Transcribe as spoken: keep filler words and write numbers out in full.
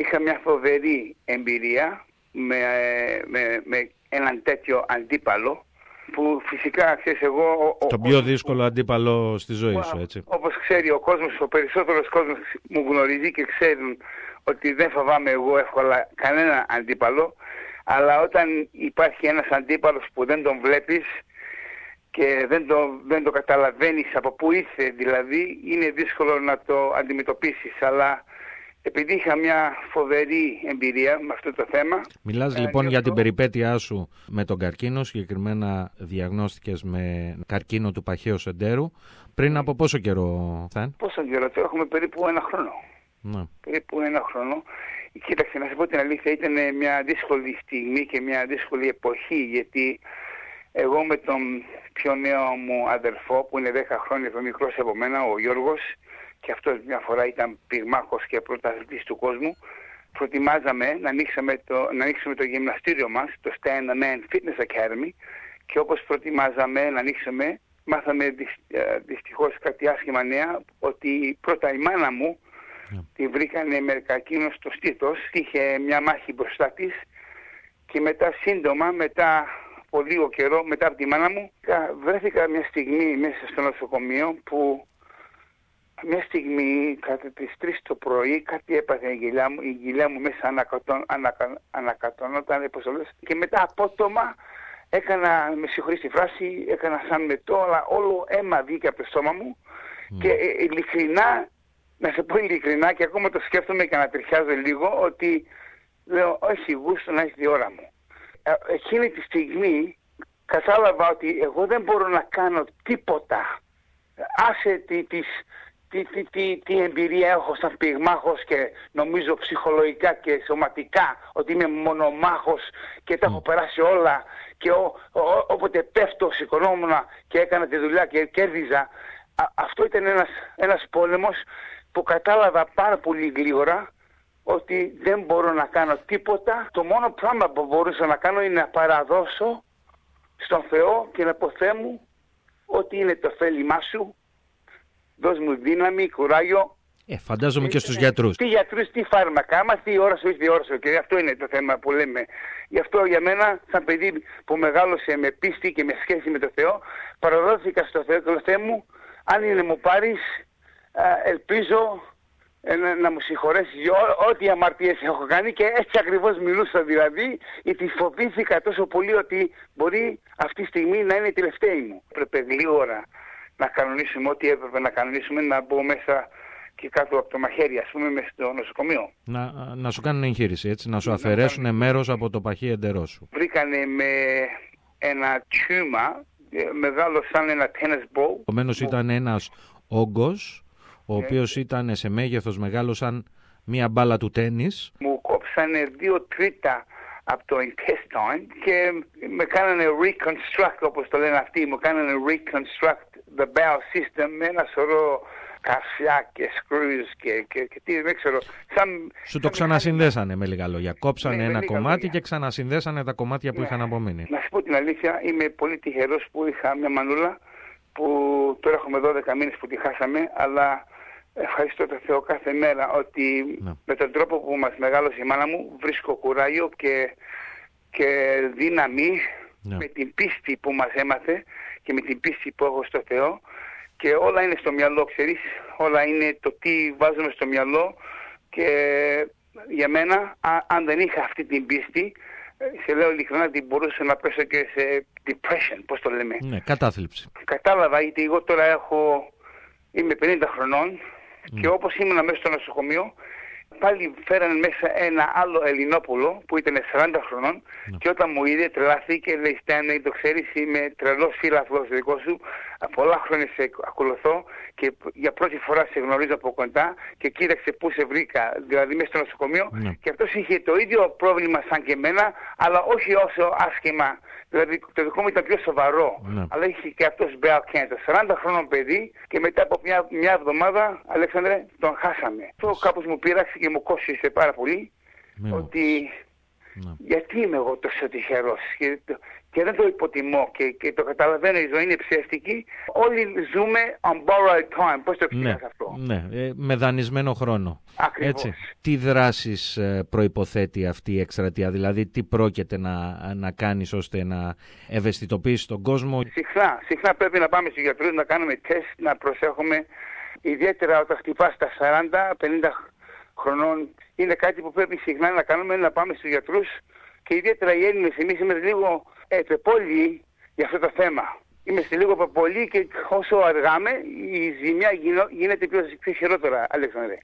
είχα μια φοβερή εμπειρία με, με, με έναν τέτοιο αντίπαλο που φυσικά, ξέρεις, εγώ... Ο, το πιο δύσκολο αντίπαλο στη ζωή σου, έτσι. Όπως ξέρει ο κόσμος, ο περισσότερος κόσμος μου γνωρίζει και ξέρουν ότι δεν φοβάμαι εγώ εύκολα κανένα αντίπαλο, αλλά όταν υπάρχει ένας αντίπαλος που δεν τον βλέπεις και δεν το, δεν το καταλαβαίνεις από πού ήρθε, δηλαδή είναι δύσκολο να το αντιμετωπίσεις, αλλά επειδή είχα μια φοβερή εμπειρία με αυτό το θέμα... Μιλάς ε, λοιπόν για, για την περιπέτειά σου με τον καρκίνο, συγκεκριμένα διαγνώστηκες με καρκίνο του παχαίου εντέρου. Πριν από πόσο καιρό θα είναι? Πόσο καιρό, τώρα έχουμε περίπου ένα χρόνο. Ναι. Περίπου ένα χρόνο. Κοίταξε, να σου πω την αλήθεια, ήταν μια δύσκολη στιγμή και μια δύσκολη εποχή, γιατί εγώ με τον πιο νέο μου αδερφό, που είναι δέκα χρόνια πιο μικρός από μένα, ο Γιώργος, και αυτός μια φορά ήταν πυγμάχος και πρωταθλητής του κόσμου, προτιμάζαμε να ανοίξουμε το, να ανοίξουμε το γυμναστήριο μας, το Stand the Man Fitness Academy, και όπως προτιμάζαμε να ανοίξουμε, μάθαμε δυστυχώς κάτι άσχημα νέα, ότι πρώτα η μάνα μου yeah. τη βρήκανε με καρκίνο στο στήθος, είχε μια μάχη μπροστά της και μετά σύντομα, μετά από λίγο καιρό, μετά από τη μάνα μου, βρέθηκα μια στιγμή μέσα στο νοσοκομείο που μια στιγμή κατά τις τρεις το πρωί κάτι έπαθε η κοιλιά μου, η κοιλιά μου μέσα ανακατών, ανακα, ανακατωνόταν και μετά απότομα έκανα, με συγχωρείς τη φράση, έκανα σαν μετό, αλλά όλο αίμα βγήκε από το στόμα μου mm. και ε, ειλικρινά, να σε πω ειλικρινά και ακόμα το σκέφτομαι και να τριχιάζω λίγο, ότι λέω όχι γούστο να έχει τη ώρα μου. Ε, εκείνη τη στιγμή κατάλαβα ότι εγώ δεν μπορώ να κάνω τίποτα. Άσε τη, της, τι, τι, τι, τι εμπειρία έχω σαν πυγμάχος και νομίζω ψυχολογικά και σωματικά ότι είμαι μονομάχος και τα έχω περάσει όλα και ό, ό, όποτε πέφτω σηκωνόμουν και έκανα τη δουλειά και κέρδιζα. Α, αυτό ήταν ένας, ένας πόλεμος που κατάλαβα πάρα πολύ γλίγορα ότι δεν μπορώ να κάνω τίποτα. Το μόνο πράγμα που μπορούσα να κάνω είναι να παραδώσω στον Θεό και να πω Θεέ μου ότι είναι το θέλημά σου. Δώσ' μου δύναμη, κουράγιο. Ε, φαντάζομαι και, και στους γιατρούς. Τι γιατρούς, τι φάρμακα, άμα τι ώρα σου, τι ώρα σου. Και αυτό είναι το θέμα που λέμε. Γι' αυτό για μένα, σαν παιδί που μεγάλωσε με πίστη και με σχέση με το Θεό, παραδόθηκα στο Θεό και λέω Θεέ μου, αν είναι μου πάρεις, ελπίζω να, να μου συγχωρέσεις για ό,τι αμαρτίες έχω κάνει, και έτσι ακριβώς μιλούσα δηλαδή, γιατί φοβήθηκα τόσο πολύ ότι μπορεί αυτή τη στιγμή να είναι η τελευταία μου. Πρέπει γλίγορα να κανονίσουμε ό,τι έπρεπε να κανονίσουμε, να μπω μέσα και κάτω από το μαχαίρι, ας πούμε, μέσα στο νοσοκομείο. Να, να σου κάνουν εγχείρηση, έτσι, να σου αφαιρέσουν να μέρος από το παχύ εντερό σου. Βρήκανε με ένα τιούμα μεγάλο σαν ένα tennis ball. Επομένως ήταν ένας όγκος, ο yeah. οποίος ήταν σε μέγεθος μεγάλο σαν μία μπάλα του τένις. Μου κόψανε δύο τρίτα από το intestine και με κάνανε reconstruct, όπως το λένε αυτοί, μου κάνανε reconstruct the bowel system με ένα σωρό καρφιά και screws και, και, και τι, δεν ξέρω. Σαν, Σου το ξανασυνδέσανε με λίγα λόγια. Κόψανε ναι, ένα κομμάτι λόγια. Και ξανασυνδέσανε τα κομμάτια που ναι. είχαν απομείνει. Να σου πω την αλήθεια, είμαι πολύ τυχερός που είχα μια μανούλα που τώρα έχουμε δώδεκα μήνες που τη χάσαμε, αλλά ευχαριστώ τον Θεό κάθε μέρα ότι ναι. με τον τρόπο που μας μεγάλωσε η μάνα μου βρίσκω κουράγιο και, και δύναμη ναι. με την πίστη που μας έμαθε και με την πίστη που έχω στο Θεό, και όλα είναι στο μυαλό, ξέρεις, όλα είναι το τι βάζουμε στο μυαλό, και για μένα α, αν δεν είχα αυτή την πίστη, σε λέω ειλικρινά ότι μπορούσα να πέσω και σε depression, πώς το λέμε. Ναι, κατάθλιψη. Κατάλαβα, γιατί εγώ τώρα έχω, είμαι πενήντα χρονών mm. και όπως ήμουν μέσα στο νοσοκομείο, πάλι φέρανε μέσα ένα άλλο Ελληνόπουλο που ήταν σαράντα χρονών mm. και όταν μου είδε τρελάθηκε, λέει Στάνλεϊ, το ξέρεις, είμαι τρελός φίλαθλος δικό σου, πολλά χρόνια σε ακολουθώ και για πρώτη φορά σε γνωρίζω από κοντά και κοίταξε πού σε βρήκα, δηλαδή μέσα στο νοσοκομείο mm. και αυτός είχε το ίδιο πρόβλημα σαν και εμένα, αλλά όχι όσο άσχημα. Δηλαδή το δικό μου ήταν πιο σοβαρό, ναι. αλλά είχε και αυτός bowel cancer, σαράντα χρόνων παιδί, και μετά από μια, μια εβδομάδα, Αλέξανδρε, τον χάσαμε. Αυτό κάπως μου πείραξε και μου κόστησε πάρα πολύ, ναι. ότι Ναι. Γιατί είμαι εγώ τόσο τυχερός και, και δεν το υποτιμώ και, και το καταλαβαίνω, η ζωή είναι ψεύτικη. Όλοι ζούμε on borrowed time. Πώς το εξηγάς ναι, αυτό? Ναι, ε, με δανεισμένο χρόνο. Ακριβώς. Έτσι. Τι δράσεις ε, προϋποθέτει αυτή η εκστρατεία, δηλαδή τι πρόκειται να, να κάνεις ώστε να ευαισθητοποιήσεις τον κόσμο? Συχνά, συχνά πρέπει να πάμε στους γιατρούς, να κάνουμε τεστ, να προσέχουμε, ιδιαίτερα όταν χτυπάς τα σαράντα πενήντα χρονών. Είναι κάτι που πρέπει συχνά να κάνουμε, να πάμε στους γιατρούς και ιδιαίτερα οι Έλληνες, εμείς είμαστε λίγο ε, πεπόλοι για αυτό το θέμα. Είμαστε λίγο πεπόλοι και όσο αργάμε η ζημιά γίνο, γίνεται πιο, πιο χειρότερα, Αλέξανδρε.